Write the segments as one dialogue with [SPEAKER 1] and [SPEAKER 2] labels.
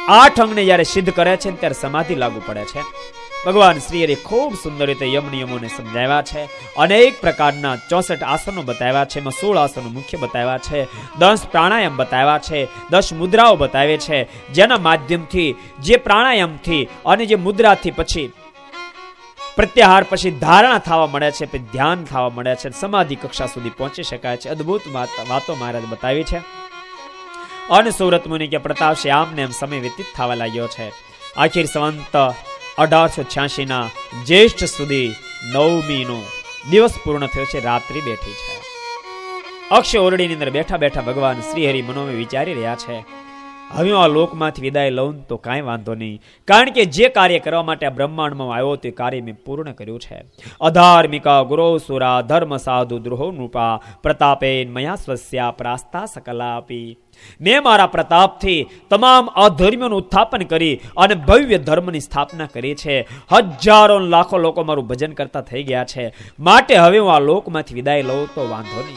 [SPEAKER 1] 8 અંગને જ્યારે સિદ્ધ કરે છે ત્યારે સમાધિ લાગુ પડે છે. ભગવાન શ્રી હરિ ખૂબ સુંદર રીતે યમ નિયમોને સમજાવ્યા છે. અનેક પ્રકારના 64 આસનો બતાવ્યા છે. એમાં 16 આસનો મુખ્ય બતાવ્યા છે, 10 પ્રાણાયામ બતાવ્યા છે, 10 મુદ્રાઓ બતાવે છે, જેના માધ્યમથી, જે પ્રાણાયામથી અને જે મુદ્રાથી પછી પ્રત્યાહાર પછી ધારણા થવા મળે છે, પછી ધ્યાન થવા મળે છે, સમાધિ કક્ષા સુધી પહોંચી શકાય છે. અદ્ભુત વાતો મહારાજ બતાવી છે. અને સુરત મુનિ કે પ્રતાપ છે આમને એમ સમય વ્યતીત થવા લાગ્યો છે. આખિર સંવંત 1886 ના જ્યેષ્ઠ સુધી 9મી નો દિવસ પૂર્ણ થયો છે. રાત્રિ બેઠી છે. અક્ષય ઓરડીની અંદર બેઠા બેઠા ભગવાન શ્રી હરિ મનોમાં વિચારી રહ્યા છે, હવે આ લોકમાંથી વિદાય લઉં તો કાંઈ વાંધો નહીં, કારણ કે જે કાર્ય કરવા માટે આ બ્રહ્માંડમાં આવ્યો તે કાર્ય મેં પૂર્ણ કર્યું છે. અધાર્મિકા ગુરો સુરા ધર્મ સાધુ દ્રોહો નૃપા પ્રતાપેન મયા સ્વસ્યા પ્રાસ્તા સકલાપી. મેં મારા પ્રતાપથી તમામ અધર્મીઓનું ઉત્થાપન કરી અને ભવ્ય ધર્મની સ્થાપના કરી છે. હજારો લાખો લોકો મારું ભજન કરતા થઈ ગયા છે. માટે હવે હું આ લોકમાંથી વિદાય લઉં તો વાંધો નહીં.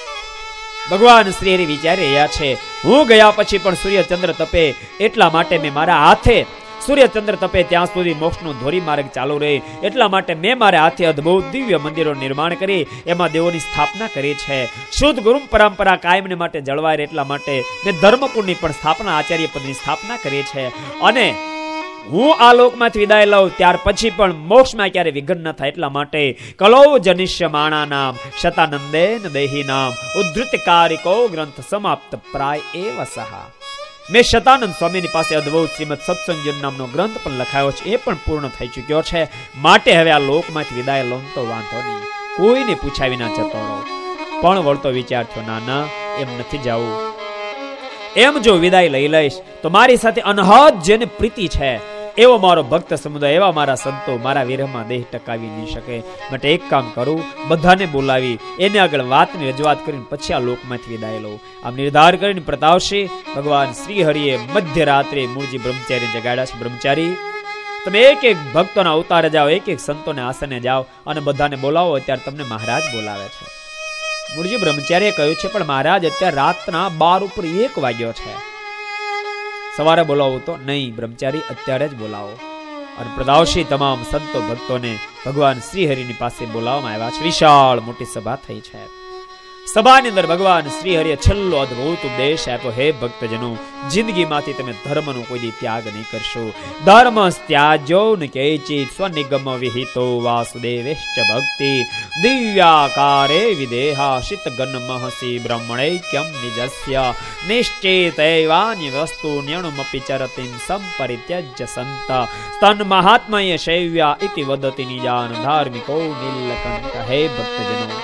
[SPEAKER 1] ભગવાન શ્રી હરિ વિચારી રહ્યા છે, હું ગયા પછી પણ સૂર્યચંદ્ર તપે એટલા માટે મેં મારા હાથે, સૂર્યચંદ્ર તપે ત્યાં સુધી મોક્ષનો ધોરી માર્ગ ચાલુ રહે એટલા માટે મેં મારા હાથે અદ્ભુત દિવ્ય મંદિરો નિર્માણ કરી એમાં દેવોની સ્થાપના કરી છે. શુદ્ધ ગુરુ પરંપરા કાયમને માટે જળવાય એટલા માટે મેં ધર્મકુળની પણ સ્થાપના, આચાર્ય પદની સ્થાપના કરી છે. અને હું આ લોકમાંથી વિદાય લઉં ત્યાર પછી પણ મોક્ષમાં ક્યારે વિઘ્ન ન થાય એટલા માટે કલો જનિષ્ય માણા નામ શતાનંદેન દેહી નામ ઉદ્ધૃતકારિકો ગ્રંથ સમાપ્ત પ્રાય એવ સહા. મેં શતાનંદ સ્વામીની પાસે અદ્ભુત શ્રીમદ સત્સંગજન નામનો ગ્રંથ પણ લખાયો છે, એ પણ પૂર્ણ થઈ ચૂક્યો છે. માટે હવે આ લોકમાંથી વિદાય લઉં તો વાંધો નહીં, કોઈને પૂછ્યા વિના જતો રહો. પણ વળતો વિચાર થયો, ના એમ નથી જવું. એમ જો વિદાય લઈ લઈશ તો મારી સાથે અનહદ જેને પ્રીતિ છે એવો મારો ભક્ત સમુદાય, એવા મારા સંતો મારા વિરહમાં દેહ ટકાવી નહીં શકે. માટે એક કામ કરું, બધાને બોલાવી એને આગળ વાતની રજૂઆત કરીને પછી આ લોકમાંથી વિદાય લઉં. આમ નિર્ધાર કરીને પ્રતાપસિંહ ભગવાન શ્રી હરિએ મધ્યરાત્રે મૂળજી બ્રહ્મચારી જગાડ્યા છે. બ્રહ્મચારી, તમે એક એક ભક્તોના અવતારે જાઓ, એક એક સંતોને આસને જાઓ અને બધાને બોલાવો. અત્યારે તમને મહારાજ બોલાવે છે. મૂળજી બ્રહ્મચારીએ કહ્યું છે, પણ મહારાજ અત્યારે રાતના 12 ઉપર 1 વાગ્યો છે, સવારે બોલાવો તો નહીં. બ્રહ્મચારી અત્યારે જ બોલાવો. અને પ્રદાવશી તમામ સંતો ભક્તોને ભગવાન શ્રી હરિની પાસે બોલાવવામાં આવ્યા છે. વિશાળ મોટી સભા થઈ છે. સભાની અંદર ભગવાન શ્રી હરિએ છેલ્લો અદ્ભુત ઉપદેશ આપ્યો, હે ભક્તજનો, જિંદગીમાંથી તમે ધર્મનો કોઈ દી ત્યાગ નહીં કરશો. ધર્મ ત્યાજો ન કેચિત સ્વનિગમ વિહિતો વાસુદેવેશ્ચ ભક્તિ દિવ્યાકારે વિદેહા શિતગન મહસી બ્રહ્મણૈક્યમ નિજસ્ય નિશ્ચિતૈવાન્ય વસ્તુ ન્યણુમપી ચરતિમ સંપરિત્યજ્ય સંત તન મહાત્મય શૈવ્યા ઇતિ વદતિ નિજાન ધાર્મિકો નીલકંઠ. હે ભક્તજનો,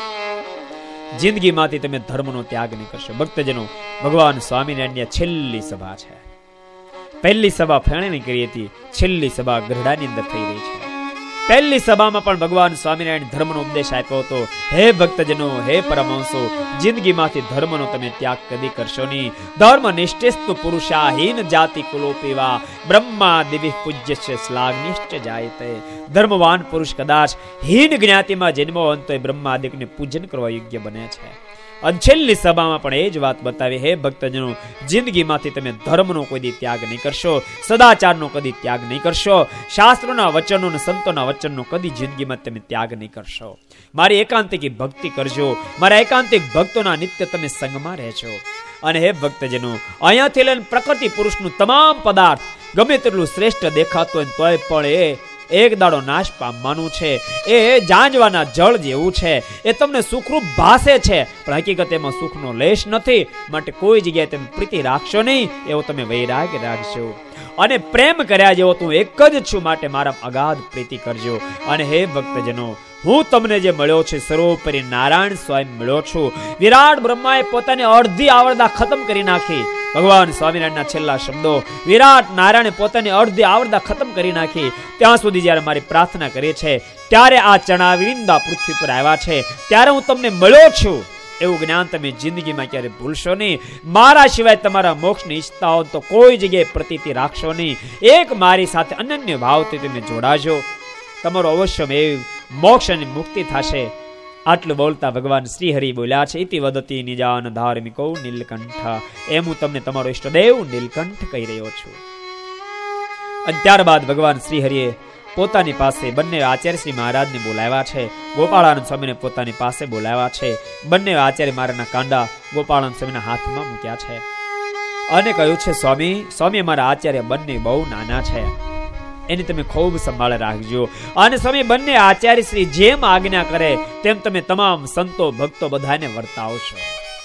[SPEAKER 1] જિંદગીમાંથી તમે ધર્મનો ત્યાગ નહીં કરશો. ભક્તજનો, ભગવાન સ્વામિનારાયણની છેલ્લી સભા છે. પહેલી સભા ફેણેની કરી હતી, છેલ્લી સભા ગઢડાની અંદર થઈ રહી છે. પહેલી સભામાં પણ ભગવાન સ્વામિનારાયણ ધર્મનો ઉપદેશ આપ્યો હતો, હે ભક્તજનો, હે પરમહંસો, જિંદગીમાંથી ધર્મનો તમે ત્યાગ કદી કરશો નહીં. ધર્મ નિષ્ઠેસ્તુ પુરુષાહીન જાતિ કુલોપીવા બ્રહ્મા દિવિ પૂજ્યસ્ય શ્લાઘનિશ્ચ જાયતે. ધર્મવાન પુરુષ કદાચ હીન જ્ઞાતિમાં જન્મો હોય તો બ્રહ્માદિકને પૂજન કરવા યોગ્ય બને છે. અને છેલ્લી સભામાં પણ એ જ વાત બતાવી, હે ભક્તજનો, જિંદગીમાંથી તમે ધર્મનો કોઈ દી ત્યાગ નહીં કરશો, સદાચારનો કદી ત્યાગ નહીં કરશો, શાસ્ત્રોના વચનો અને સંતોના વચનનો કદી જિંદગીમાં તમે ત્યાગ નહીં કરશો. મારી એકાંતિક ભક્તિ કરજો, મારા એકાંતિક ભક્તોના નિત્ય તમે સંગમાં રહેજો. અને હે ભક્તજનો, અહીંયાથી લઈને પ્રકૃતિ પુરુષનું તમામ પદાર્થ ગમે તેટલું શ્રેષ્ઠ દેખાતું હોય તોય પણ એક દાડો નાશ પામવાનું છે. એ જાંજવાના જળ જેવું છે, એ તમને સુખરૂપ ભાસે છે, પણ હકીકત એમાં સુખનો લેશ નથી. માટે કોઈ જગ્યાએ તમે પ્રીતિ રાખશો નહીં, એવો તમે વૈરાગ્ય રાખજો. અને પ્રેમ કર્યા જેવો તું એક જ છું, માટે મારા અગાધ પ્રીતિ કરજો. અને હે ભક્તજનો, હું તમને જે મળ્યો છે સર્વોપરી નારાયણ સ્વયં મળ્યો છું. વિરાટ બ્રહ્માએ પોતાની અડધી આવરદા ખતમ કરી નાખી. ભગવાન સ્વામિનારાયણના છેલ્લા શબ્દો, વિરાટ નારાયણે પોતાની અડધી આવરદા ખતમ કરી નાખી. ત્યાં સુધી જ્યારે મારી પ્રાર્થના કરી છે, ત્યારે આ ચણાવિંદા પૃથ્વી પર આવ્યા છે, ત્યારે હું તમને મળ્યો છું. એવું જ્ઞાન તમે જિંદગીમાં ક્યારે ભૂલશો નહીં. મારા સિવાય તમારા મોક્ષની ઈચ્છતા હો તો કોઈ જગ્યાએ પ્રતીતિ રાખશો નહીં. એક મારી સાથે અનન્ય ભાવથી તમે જોડાજો, તમારો અવશ્યમેવ મોક્ષ અને મુક્તિ થશે. આટલું બોલતા ભગવાન શ્રી હરિ બોલ્યા છે, ઇતિ વદતિ નિજાન ધાર્મિકો નીલકંઠ. એમ હું તમને તમારો ઈષ્ટદેવ નીલકંઠ કહી રહ્યો છું. અને ત્યારબાદ ભગવાન શ્રી હરિએ પોતાની પાસે બંને આચાર્ય શ્રી મહારાજને બોલાવ્યા છે. ગોપાળાનંદ સ્વામીને પોતાની પાસે બોલાવ્યા છે. બંને આચાર્ય મહારાજના કાંડા ગોપાળાનંદ સ્વામીના હાથમાં મૂક્યા છે અને કહ્યું છે, સ્વામી અમારા આચાર્ય બંને બહુ નાના છે, એની તમે ખૂબ સંભાળ રાખજો. અને સ્વામી બંને આચાર્ય શ્રી જેમ આજ્ઞા કરે તેમ તમે તમામ સંતો ભક્તો બધાને વર્તાવશો.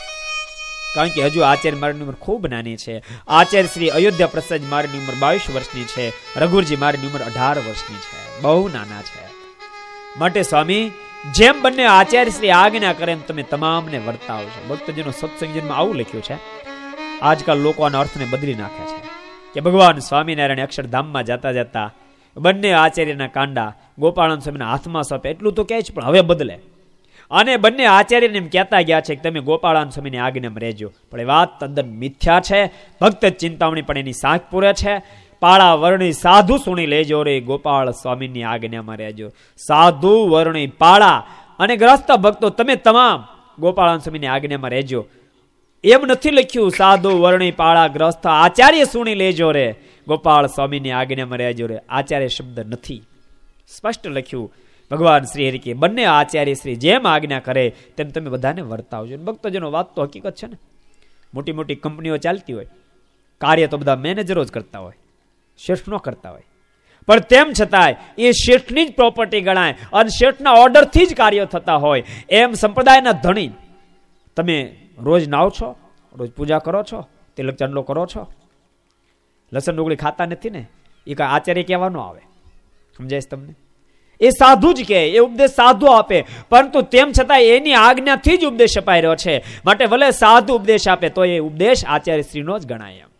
[SPEAKER 1] કારણ કે હજુ આચાર્ય મારની ઉંમર ખૂબ નાની છે. આચાર્ય શ્રી અયોધ્યા પ્રસાદ મારની ઉંમર 22 વર્ષની છે. રઘુરજી મારની ઉંમર 18 વર્ષની છે. બહુ નાના છે. માટે સ્વામી જેમ બંને આચાર્ય શ્રી આજ્ઞા કરે એમ તમે તમામને વર્તાવશો. ભક્તજનો સત્સંગમાં આવું લખ્યું છે. આજકાલ લોકો આના અર્થને બદલી નાખે છે કે ભગવાન સ્વામિનારાયણ અક્ષરધામમાં જતા જતા બંને આચાર્યના કાંડા ગોપાળાનંદ સ્વામીના હાથમાં સોંપે એટલું તો કહે છે, પણ હવે બદલે અને બંને આચાર્યને એમ કહેતા ગયા છે કે તમે ગોપાળાનંદ સ્વામીની આજ્ઞામાં રહેજો. પણ એ વાત તદ્દન મિથ્યા છે. ભક્ત ચિંતામણી પણ એની સાખ પૂરે છે. પાળા વર્ણી સાધુ સુણી લેજો રે, ગોપાળ સ્વામીની આજ્ઞામાં રહેજો. સાધુ વર્ણી પાળા અને ગ્રસ્ત ભક્તો તમે તમામ ગોપાળાનંદ સ્વામીની આજ્ઞામાં રહેજો. એમ નથી લખ્યું સાધુ વર્ણી પાળા ગ્રસ્ત આચાર્ય સુણી લેજો રે, ગોપાળ સ્વામીની આજ્ઞામાં રહેજો રે. આચાર્ય શબ્દ નથી, સ્પષ્ટ લખ્યું ભગવાન શ્રી હરિ કે બંને આચાર્ય શ્રી જેમ આજ્ઞા કરે તેમ તમે બધાને વર્તાવજો. ભક્તજનો વાત તો હકીકત છે ને. મોટી મોટી કંપનીઓ ચાલતી હોય, કાર્ય તો બધા મેનેજરો જ કરતા હોય, શેઠ નો કરતા હોય, પણ તેમ છતાંય એ શેઠની જ પ્રોપર્ટી ગણાય અને શેઠના ઓર્ડરથી જ કાર્યો થતા હોય. એમ સંપ્રદાયના ધણી તમે રોજ નાવ છો, રોજ પૂજા કરો છો, તિલક ચાંદલો કરો છો, લસણ ડુંગળી ખાતા નથી ને, એ કઈ આચાર્ય કહેવાનો આવે? સમજાય છે તમને? એ સાધુ જ કહે, એ ઉપદેશ સાધુ આપે, પરંતુ તેમ છતાં એની આજ્ઞાથી જ ઉપદેશ અપાઈ રહ્યો છે. માટે ભલે સાધુ ઉપદેશ આપે તો એ ઉપદેશ આચાર્ય શ્રીનો જ ગણાય. એમ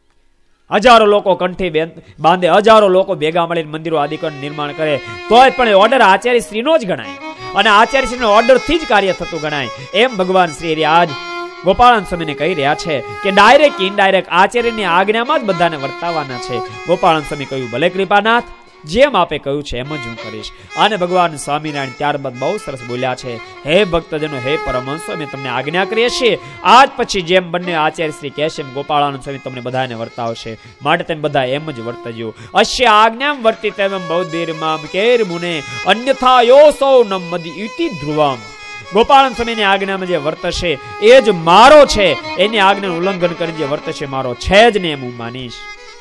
[SPEAKER 1] હજારો લોકો કંઠી બાંધે, હજારો લોકો ભેગા મળીને મંદિરો આદિકરણ નિર્માણ કરે તોય પણ એ ઓર્ડર આચાર્ય શ્રીનો જ ગણાય અને આચાર્ય શ્રીનો ઓર્ડરથી જ કાર્ય થતું ગણાય. એમ ભગવાન શ્રી આજ ગોપાળાનંદ સ્વામીને કહી રહ્યા છે કે ડાયરેક્ટ ઇનડાયરેક્ટ આચાર્યની આજ્ઞામાં જ બધાને વર્તાવાના છે. ગોપાળાનંદ સ્વામી કહ્યું, ભલે કૃપાનાથ, જેમ આપે કહ્યું છે એમ જ હું કરીશ. અને ભગવાન સ્વામિનારાયણ ત્યારબાદ બહુ સરસ બોલ્યા છે, હે ભક્તજનો, હે પરમહંસો, અમે તમને આજ્ઞા કરીએ છીએ. આજ પછી જેમ બંને આચાર્ય શ્રી કહેશે એમ ગોપાળાનંદ સ્વામી તમને બધાને વર્તાવશે. માટે તમે બધા એમ જ વર્તજો. અશ્ય આજ્ઞામ વર્તિત એમ બૌદ્ધિર્મામ કેર મુને અન્યથા યોસો નમદી ઇતિ ધ્રુવમ. ગોપાળાનંદ સ્વામીની આજ્ઞામાં જે વર્તશે એ જ મારો છે. એની આજ્ઞાનું ઉલ્લંઘન કરી જે વર્તશે મારો છે જ ને એમ હું માનીશ.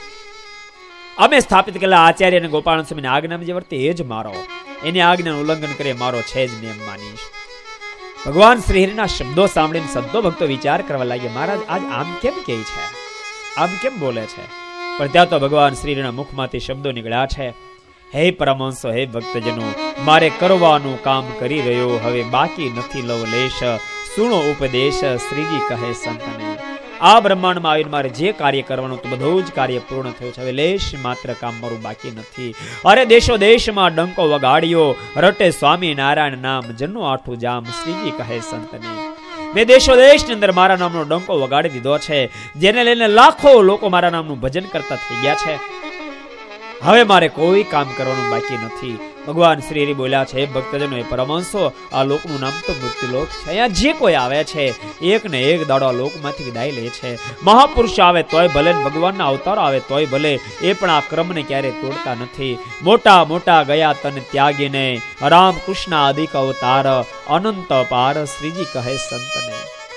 [SPEAKER 1] અમે સ્થાપિત કરેલા આચાર્ય અને ગોપાળાનંદ સ્વામીની આજ્ઞામાં જે વર્તે એ જ મારો, એની આજ્ઞાનું ઉલ્લંઘન કરે મારો છે જ ને એમ માનીશ. ભગવાન શ્રી હરિના શબ્દો સાંભળીને સંતો ભક્તો વિચાર કરવા લાગ્યા, મહારાજ આજ આમ કેમ કહે છે, આમ કેમ બોલે છે? પણ ત્યાં તો ભગવાન શ્રી હરિના મુખમાંથી શબ્દો નીકળ્યા છે, હે પરમહંસો, હે ભક્તજનો, મારે કરવાનું કામ કરી રહ્યો, હવે બાકી નથી લવલેશ. સુણો ઉપદેશ, શ્રીજી કહે સંતને. આ બ્રહ્માંડમાં આવીને મારે જે કાર્ય કરવાનું તો બધું જ કાર્ય પૂર્ણ થયું છે. હવે લેશ માત્ર કામ મારું બાકી નથી. અરે દેશો દેશમાં ડંકો વગાડ્યો, રટે સ્વામી નારાયણ નામ, જનનું આઠું જામ, શ્રીજી કહે સંતને. મેં દેશો દેશની અંદર મારા નામનો ડંકો વગાડી દીધો છે, જેને લઈને લાખો લોકો મારા નામનું ભજન કરતા થઈ ગયા છે. હવે મારે કોઈ કામ કરવાનું બાકી નથી. ભગવાન શ્રી હરિ બોલ્યા છે, ભક્તજનો, એ પરમહંસો, આ લોકનું નામ તો મૃત્યુલોક છે. અહીંયા જે કોઈ આવે છે એક ને એક દાડો આ લોકમાંથી વિદાય લે છે. મહાપુરુષ આવે તોય ભલે, ભગવાનના અવતારો આવે તોય ભલે, એ પણ આ ક્રમને ક્યારે તોડતા નથી. મોટા મોટા ગયા તન ત્યાગીને, રામ કૃષ્ણ આદિક અવતાર, અનંત પાર, શ્રીજી કહે સંતને.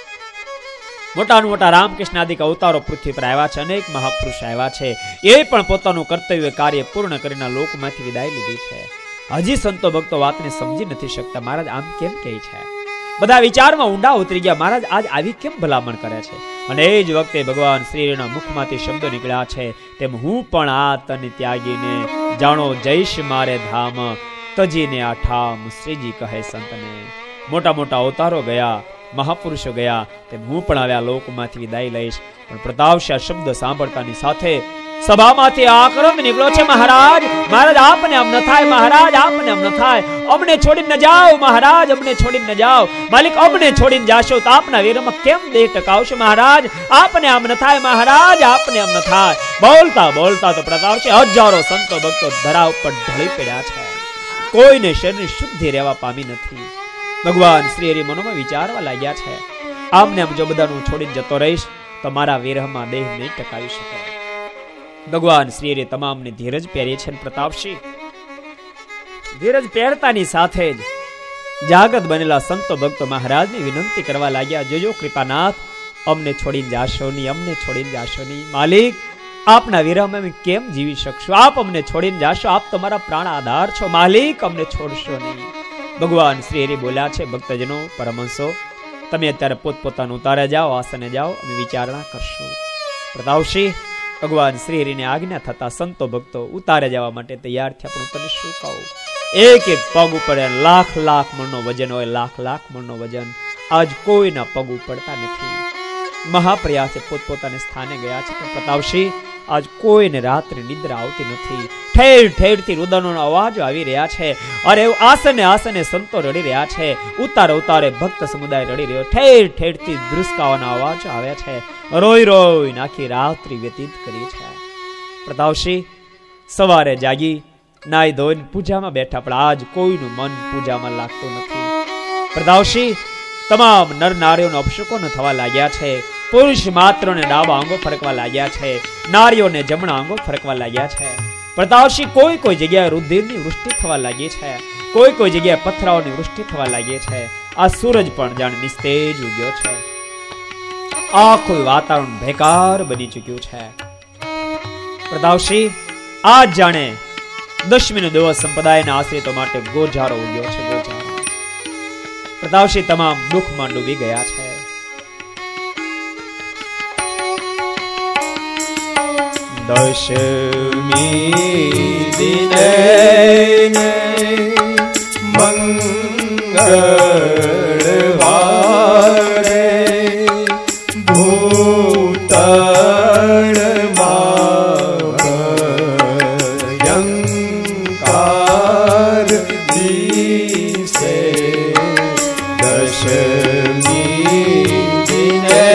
[SPEAKER 1] મોટા મોટા રામકૃષ્ણ આદિક અવતારો પૃથ્વી પર આવ્યા છે, અનેક મહાપુરુષ આવ્યા છે, એ પણ પોતાનું કર્તવ્ય કાર્ય પૂર્ણ કરીને લોકમાંથી વિદાય લીધી છે. હજી સંતો ભક્તો વાતને સમજી નથી શકતા. મહારાજ આમ કેમ કહે છે? બધા વિચારમાં ઊંડા ઉતરી ગયા, મહારાજ આજ આવી કેમ ભલામણ કરે છે? અને એ જ વખતે ભગવાન શ્રીના મુખમાંથી શબ્દો નીકળ્યા છે, તેમ હું પણ આ તન ત્યાગીને, જાણો જઈશ મારે ધામ, તજીને આ ઠામ, શ્રીજી કહે સંતને. મોટા મોટા અવતારો ગયા, મહાપુરુષો ગયા, તેમ હું પણ આવ્યા લોકમાંથી વિદાય લઈશ. પણ પ્રતાપશાહ શબ્દ સાંભળતાની સાથે સભામાંથી આક્રોશ નીકળ્યો છે, મહારાજ, મહારાજ આપને આમ ન થાય, મહારાજ આપને આમ ન થાય, અમને છોડીને ન જાઓ, મહારાજ અમને છોડીને ન જાઓ, માલિક અમને છોડીને જાશો તો આપના વીરમાં કેમ દેહ ટકાવશો, મહારાજ આપને આમ ન થાય, મહારાજ આપને આમ ન થાય. બોલતા બોલતા તો પ્રતાપશાહ હજારો સંતો ભક્તો ધરા ઉપર ઢળી પડ્યા છે. કોઈને શરીરની શુદ્ધિ રહેવા પામી નથી. ભગવાન શ્રી હરિ મનોમાં વિચારવા લાગ્યા છે, આમને આમ જો બધાનું છોડીને જતો રહીશ તો મારા વિરહમાં દેહ નહીં ટકાવી શકે. ભગવાન શ્રી હરિએ તમામને ધીરજ પહેરી છે. પ્રતાપસિંહ ધીરજ પહેરતાની સાથે જ જાગૃત બનેલા સંતો ભક્તો મહારાજની વિનંતી કરવા લાગ્યા, જોજો કૃપાનાથ, અમને છોડીને જાશો નહીં, અમને છોડીને જાશો નહીં. માલિક, આપના વિરહમાં અમે કેમ જીવી શકશું? આપ અમને છોડીને જાશો, આપ તમારા પ્રાણ આધાર છો. માલિક, અમને છોડશો નહીં. ભગવાન શ્રી હરિ બોલ્યા છે, ભક્તજનો, પરમહંસો, તમે અત્યારે પોતપોતાનું ઉતારે જાઓ, આસને જાઓ, અમે વિચારણા કરશું. પ્રતાપસિંહ ભગવાન શ્રી હરિની આજ્ઞા થતા સંતો ભક્તો ઉતારે જવા માટે તૈયાર થયા. પણ તને શું કહું, એક એક પગ ઉપર લાખ લાખ મણનો વજન હોય, લાખ લાખ મણનો વજન. આજ કોઈના પગ ઉપડતા નથી. મહાપ્રયાસે પોતપોતાને સ્થાને ગયા છે. પણ પ્રતાપસિંહ આજ કોઈને રાત્રે નિદ્રા આવતી નથી. ઠેર ઠેરથી રુદનોનો અવાજો આવી રહ્યા છે. અરે આસને આસને સંતો રડી રહ્યા છે. ઉતારે ઉતારે ભક્ત સમુદાય રડી રહ્યો. ઠેર ઠેરથી ધ્રુસકાવાના અવાજો આવ્યા છે. રોઈ રોઈ આખી રાત્રિ વ્યતીત કરી છે. પ્રતાપસિંહ સવારે જાગી નાઈ ધોઈને પૂજામાં બેઠા, પણ આજ કોઈનું મન પૂજામાં લાગતું નથી. પ્રતાપસિંહ તમામ નર નારીઓને અપશુકોનો થવા લાગ્યા છે. પુરુષ માત્રોને ડાબા આંગો ફરકવા લાગ્યા છે, નારીઓને જમણા આંગો ફરકવા લાગ્યા છે. પ્રતાપસિંહ કોઈ કોઈ જગ્યાએ રુધિરની વૃષ્ટિ થવા લાગી છે, કોઈ કોઈ જગ્યાએ પથરાઓની વૃષ્ટિ થવા લાગી છે. આ સૂરજ પણ જાણે નિસ્તેજ ઉગ્યો છે. આખું વાતાવરણ બેકાર બની ચૂક્યું છે. પ્રતાપસિંહ આજ જાણે દશમીનો દિવસ સંપ્રદાયના આશ્રિતો માટે ગોજારો ઉગ્યો છે, ગોજારો. પ્રતાપસિંહ તમામ દુઃખમાં ડૂબી ગયા છે.
[SPEAKER 2] દશમી દિને મંગળવારે ભૂતળમાં ભયંકર દિવસે દશમી દિને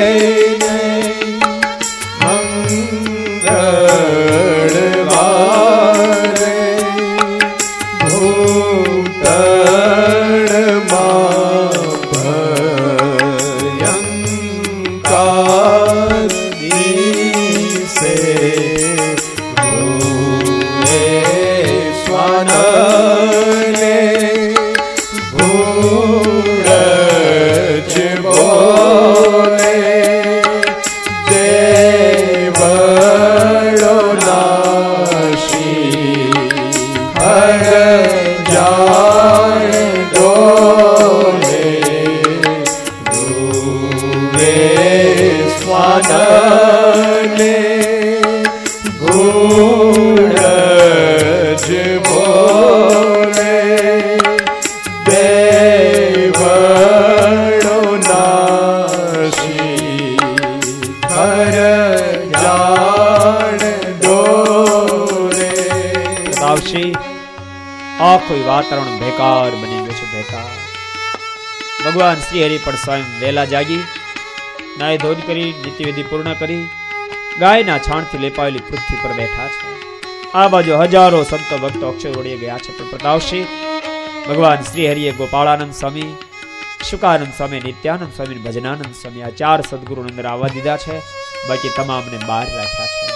[SPEAKER 1] આખું વાતાવરણ બેકાર બની ગયું છે, બેકાર. ભગવાન શ્રી હરિ પણ સ્વયં વહેલા જાગી નાય ધોન કરી નીતિવિધિ પૂર્ણ કરી ગાયના છાણથી લેપાયેલી પૃથ્વી પર બેઠા છે. આ બાજુ હજારો સંતો ભક્તો અક્ષર ઓળીએ ગયા છે. પણ પ્રતાપસિંહ ભગવાન શ્રી હરિએ ગોપાળાનંદ સ્વામી, શુકાનંદ સ્વામી, નિત્યાનંદ સ્વામી, ભજનાનંદ સ્વામી આ ચાર સદગુરુને અંદર આવવા દીધા છે, બાકી તમામને બહાર રાખ્યા છે.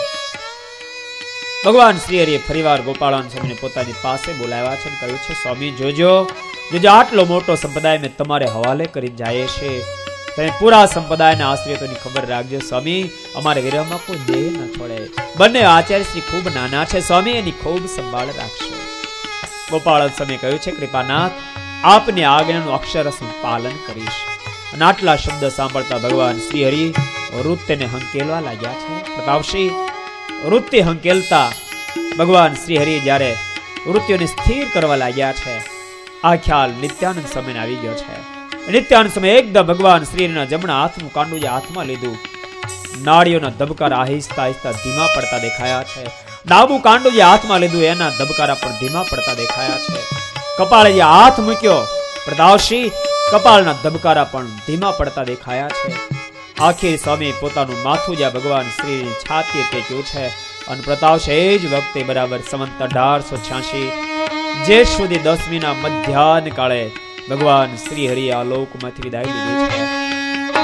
[SPEAKER 1] ભગવાન શ્રી હરિએ ફરીવાર ગોપાળાનંદ સ્વામીને પોતાની પાસે બોલાવ્યા છે અને કહ્યું છે, સ્વામી જોજો જોજો, આટલો મોટો સંપ્રદાય મેં તમારે હવાલે કરી જાય છે, તમે પૂરા સંપ્રદાયના આશ્રિતોની ખબર રાખજો. સ્વામી અમારે વિરહમાં કોઈ દેહ ન છોડે. બંને આચાર્ય શ્રી ખૂબ નાના છે સ્વામી, એની ખૂબ સંભાળ રાખશો. ગોપાળાનંદ સ્વામી કહ્યું છે, કૃપાનાથ આપની આજ્ઞાનું અક્ષરશ પાલન કરીશ. અને આટલા શબ્દ સાંભળતા ભગવાન શ્રી હરિ વૃત્યને હંકેલવા લાગ્યા છે. પ્રતાપસિંહ વૃત્તિ હંકેલતા ભગવાન શ્રી હરિ જ્યારે વૃત્તિઓને સ્થિર કરવા લાગ્યા છે, આ ખ્યાલ નિત્યાનંદ સ્વામીને આવી ગયો છે. નિત્યાનંદ સ્વામી એકદમ ભગવાન શ્રીના જમણા હાથનું કાંડું જે હાથમાં લીધું, નાળીઓના ધબકારા આહિસ્તા આહિસ્તા ધીમા પડતા દેખાયા છે. ડાબુ કાંડું જે હાથમાં લીધું એના ધબકારા પણ ધીમા પડતા દેખાયા છે. કપાળે જે હાથ મૂક્યો પ્રતાપસિંહ, કપાળના ધબકારા પણ ધીમા પડતા દેખાયા છે. આખી સ્વામી પોતાનું માથું જ્યાં ભગવાન શ્રીની છાતીએ ટેક્યું છે અને પ્રતાપસિંહ એ જ વખતે બરાબર સંવત 1886 જેઠ સુધી 10મીના મધ્યાહન કાળે ભગવાન શ્રી હરિ આ લોકમાંથી વિદાય લીધી છે.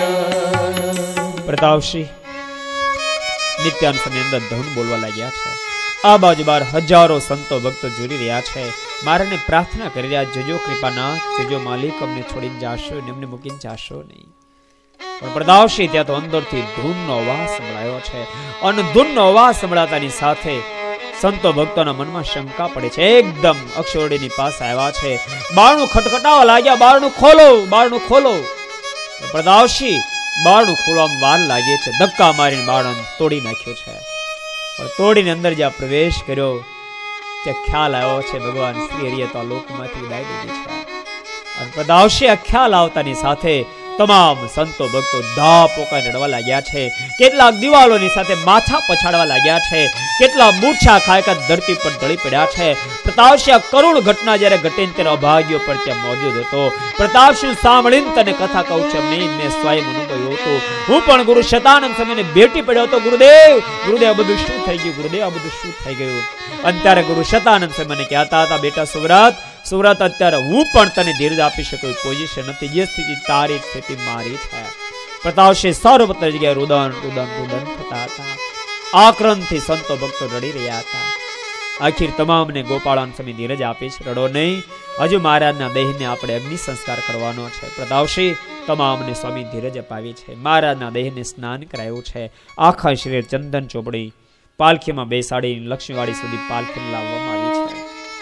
[SPEAKER 1] પ્રતાપસિંહ નિત્યાનંદની અંદર ધૂન બોલવા લાગ્યા છે. આ બાજુ બાર હજારો સંતો ભક્તો જોડી રહ્યા છે. મારાને પ્રાર્થના કરી રહ્યા, જજો કૃપાનાથ, જજો માલિક, અમને છોડીને જાશો ને, એમને મૂકીને જાશો નહીં. પણ પ્રતાપસિંહ ત્યાં તો અંદરથી ધૂનનો અવાજ સંભળાયો છે. અને ધૂનનો અવાજ સંભળાતાની સાથે સંતો ભક્તોના મનમાં શંકા પડે છે. એકદમ અક્ષરડીની પાસે આવ્યા છે. બારણું ખટખટાવા લાગ્યા, બારણું ખોલો, બારણું ખોલો. પ્રતાપસિંહ બારણું ખોલવામાં વાર લાગે છે. ધક્કા મારીને બારણું તોડી નાખ્યું છે. પણ તોડીને અંદર જ્યાં પ્રવેશ કર્યો ત્યાં ખ્યાલ આવ્યો છે ભગવાન શ્રી હરિએ તો આ લોકમાંથી વિદાય લીધી છે. અને પ્રતાપસિંહ ખ્યાલ આવતાની સાથે તમામ સંતો ભક્તો ધા પોકાઈને રડવા લાગ્યા છે. કેટલાક દિવાલોની સાથે માથા પછાડવા લાગ્યા છે. કેટલા મૂર્છા ખાયકા ધરતી પર ઢળી પડ્યા છે. પ્રતાપસિંહ કરુણ ઘટના જ્યારે ઘટીને તેનો અભાગ્યો પર ત્યાં મોજૂદ હતો. પ્રતાપસિંહ સાંભળીને તને કથા કહું છું નહીં, મેં સ્વયં અનુભવ્યું હતું. હું પણ ગુરુ શતાનંદ સમયને ભેટી પડ્યો હતો. ગુરુદેવ, ગુરુદેવ આ બધું શું થઈ ગયું? ગુરુદેવ આ બધું શું થઈ ગયું? અને ત્યારે ગુરુ શતાનંદ સમય મને કહેતા હતા, બેટા સુવ્રત, અત્યારે હું પણ તને ધીરજ આપી શકું પોઝિશન નથી. જે સ્થિતિ તારી સ્થિતિ મારી છે. પ્રતાપસિંહ સર્વત્ર જગ્યાએ રુદન થતા હતા. આક્રંદથી સંતો ભક્તો રડી રહ્યા હતા. આખિર તમામને ગોપાળાન સ્વામી ધીરજ આપી છે, રડો નહીં, હજુ મહારાજના દેહને આપણે અગ્નિ સંસ્કાર કરવાનો છે. પ્રતાપસિંહ તમામને સ્વામી ધીરજ અપાવી છે. મહારાજના દેહને સ્નાન કરાયું છે. આખા શરીર ચંદન ચોપડી પાલખીમાં બેસાડી લક્ષ્મીવાડી સુધી પાલખી લાવવામાં આવી છે.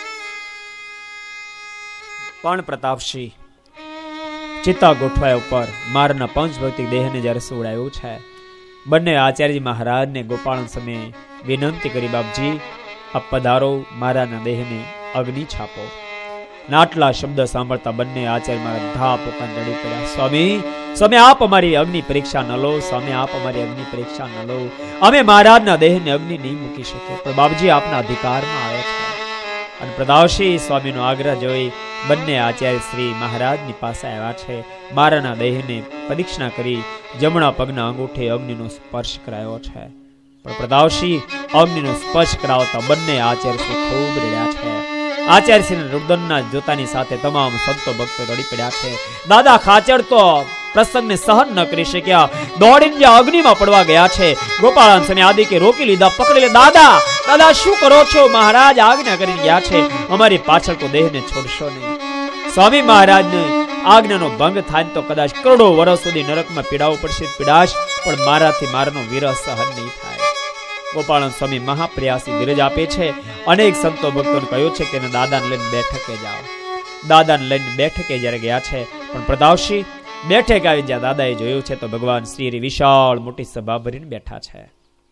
[SPEAKER 1] પણ પ્રતાપસિંહ ચિત્તા ગોઠવાયા ઉપર મારના પંચભૌતિક દેહને જ્યારે સુવડાયું છે, બંને આચાર્યજી મહારાજને ગોપાળન સમયે વિનંતી કરી, બાપજી આપ પધારો, મારાના દેહને અગ્નિ છાપો. આટલા શબ્દ સાંભળતા બંને આચાર્ય મહારાજ ધા પોકાન રડી પડ્યા. સ્વામી આપ અમારી અગ્નિ પરીક્ષા ન લો, સ્વામી આપ અમારી અગ્નિ પરીક્ષા ન લો. અમે મહારાજના દેહને અગ્નિ નહીં મૂકી શકીએ, પણ બાપજી આપના અધિકારમાં આવે છે. અને પ્રતાપસિંહ સ્વામીનો આગ્રહ જોઈ બંને આચાર્ય શ્રી મહારાજની પાસે આવ્યા છે. મારાના દેહને પરીક્ષા કરી જમણા પગના અંગૂઠે અગ્નિનો સ્પર્શ કરાયો છે. પણ પ્રતાપસિંહ અગ્નિનો સ્પર્શ કરાવતા બંને આચાર્ય શ્રી ખૂબ રડ્યા છે. આચાર્ય શ્રી રુદનના જોતાની સાથે તમામ સંતો ભક્તો રડી પડ્યા છે. દાદા ખાચર તો પ્રસંગને સહન ન કરી શક્યા, દોડીને જે અગ્નિમાં પડવા ગયા છે. ગોપાળાન સ્વામી આદિકે રોકી લીધા, પકડી લે. દાદા શું કરો છો? મહારાજ આજ્ઞા કરીને ગયા છે, અમારી પાછળ તો દેહને છોડશો નહીં. સ્વામી મહારાજને આજ્ઞાનો ભંગ થાય તો કદાચ કરોડો વર્ષ સુધી નરકમાં પીડાવું પડશે, પીડાશ, પણ મારાથી મારનો વિરહ સહન નહીં થાય. ગોપાળાન સ્વામી મહાપ્રયાસી ધીરજ આપે છે. અનેક સંતો ભક્તોને કહ્યું છે કે તેને દાદાને લઈને બેઠકે જાઓ. દાદાને લઈને બેઠકે જ્યારે ગયા છે, પણ પ્રતાપસિંહ બેઠક આવી જ્યાં દાદાએ જોયું છે તો ભગવાન શ્રી વિશાળ મોટી સભા ભરીને બેઠા છે.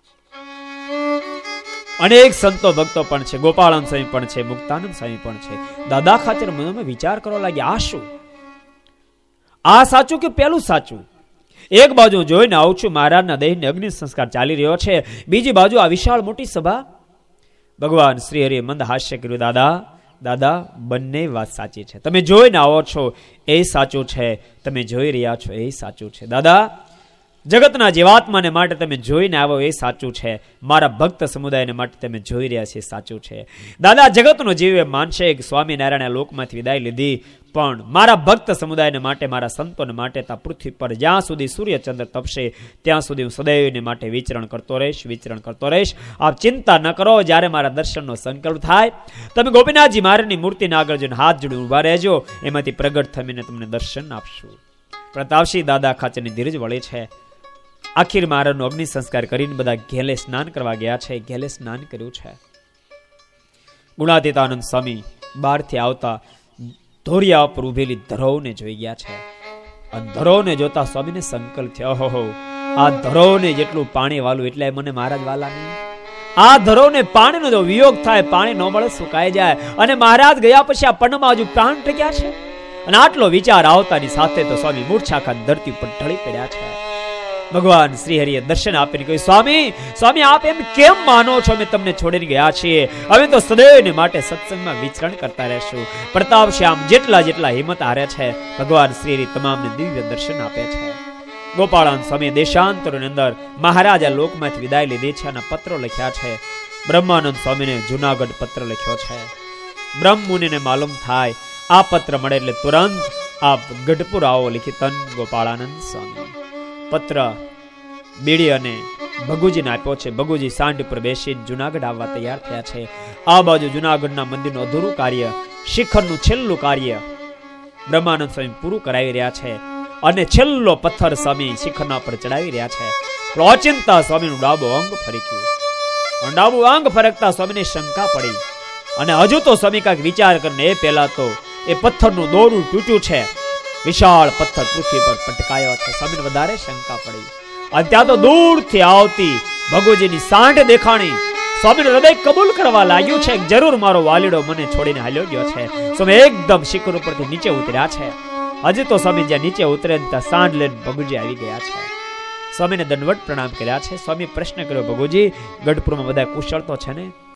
[SPEAKER 1] અનેક સંતો ભક્તો પણ છે, ગોપાળાન સ્વામી પણ છે, મુક્તાનંદ સ્વામી પણ છે. દાદા ખાચર મનમાં વિચાર કરવા લાગ્યા, આ શું? આ સાચું કે પેલું સાચું? એક બાજુ જોઈને આવું છું મહારાજના દેહને અગ્નિ સંસ્કાર ચાલી રહ્યો છે, બીજી બાજુ આ વિશાળ મોટી સભા. ભગવાન શ્રી હરિએ મંદ હાસ્ય કર્યું, દાદા બંને વાત સાચી છે. તમે જોઈને આવો છો એ સાચું છે, તમે જોઈ રહ્યા છો એ સાચું છે. દાદા જગતના જીવાત્માને માટે તમે જોઈને આવો એ સાચું છે, મારા ભક્ત સમુદાયને માટે તમે જોઈ રહ્યા છે સાચું છે. દાદા જગતનો જીવ માનશે કે સ્વામિનારાયણ લોકમાંથી વિદાય લીધી, પણ મારા ભક્ત સમુદાયને માટે, મારા સંતોને માટે તા પૃથ્વી પર જ્યાં સુધી સૂર્યચંદ્ર તપશે ત્યાં સુધી હું સદૈવને માટે વિચરણ કરતો રહીશ. આપ ચિંતા ન કરો, જ્યારે મારા દર્શનનો સંકલ્પ થાય તમે ગોપીનાથજી મહારાજની મૂર્તિના આગળ જઈને હાથ જોડી ઉભા રહેજો, એમાંથી પ્રગટ થઈને તમને દર્શન આપશું. પ્રતાપસિંહ દાદા ખાચરની ધીરજ વળે છે. આખિર મહારાજનો અગ્નિ સંસ્કાર કરીને બધા ઘેલે સ્નાન કરવા ગયા છે. ઘેલે સ્નાન કર્યું છે. ગુણાતીતાનંદ સ્વામી બહારથી આવતા ધોરિયા પર ઉભેલી ધરોને જોઈ ગયા છે. અને ધરોને જોતા સ્વામીને સંકલ્પ થયો, ઓહો આ ધરોને જેટલું પાણી વાલું એટલે મને મહારાજ વાલા નહીં. આ ધરોને પાણીનો જો વિયોગ થાય, પાણી ન મળે સુકાઈ જાય, અને મહારાજ ગયા પછી આ પન્નમાં હજુ પ્રાણ ટક્યા છે. અને આટલો વિચાર આવતાની સાથે તો સ્વામી મૂર્છાખા ધરતી પર ઢળી પડ્યા છે. ભગવાન શ્રી હરિએ દર્શન આપીને કહ્યું, સ્વામી આપ એમ કેમ માનો છો? અમે તમને છોડીને ગયા છીએ, હવે તો સદૈવને માટે સત્સંગમાં વિચરણ કરતા રહેશું. પ્રતાપસિંહ આમ જેટલા હિંમત હારે છે, ભગવાન શ્રી હરિ તમામને દિવ્ય દર્શન આપે છે. ગોપાળાન સ્વામી દેશાંતરોની અંદર મહારાજા લોકમાંથી વિદાય લીધી છે અને પત્રો લખ્યા છે. બ્રહ્માનંદ સ્વામીને જુનાગઢ પત્ર લખ્યો છે. બ્રહ્મ મુનિને માલુમ થાય આ પત્ર મળે એટલે તુરંત આપ ગઢપુર આવો, લિખિતન ગોપાળાનંદ સ્વામી. પત્ર બીડી અને ભગુજીને આપ્યો છે. ભગુજી સાંઢ ઉપર બેસીને જુનાગઢ આવવા તૈયાર થયા છે. આ બાજુ જુનાગઢના મંદિરનું અધૂરું કાર્ય, શિખરનું છેલ્લું કાર્ય બ્રહ્માનંદ સ્વામી પૂરું કરાવી રહ્યા છે અને છેલ્લો પથ્થર સ્વામી શિખરના પર ચડાવી રહ્યા છે. પ્રોચિંતા સ્વામીનું ડાબો અંગ ફરક્યું. ડાબુ અંગ ફરકતા સ્વામીને શંકા પડી અને હજુ તો સ્વામી કાંઈક વિચાર કરીને એ પહેલા તો એ પથ્થરનું દોરું તૂટ્યું છે, વિશાળ પથ્થર પૃથ્વી પર પટકાયો છે. સ્વામીને વધારે શંકા પડી અને ત્યાં તો દૂરથી આવતી ભગુજીની સાંઢ દેખાણી. સ્વામીનું હૃદય કબૂલ કરવા લાગ્યું છે, જરૂર મારો વાલીડો મને છોડીને હાલ્યો ગયો છે. સ્વામી એકદમ શિખર ઉપરથી નીચે ઉતર્યા છે. હજી તો સ્વામી જ્યાં નીચે ઉતરે ત્યાં સાંઢ લઈને ભગુજી આવી ગયા છે. સ્વામીને દંડવત પ્રણામ કર્યા છે. સ્વામી પ્રશ્ન કર્યો, ભગુજી ગઢપુરમાં બધા કુશળ તો છે ને?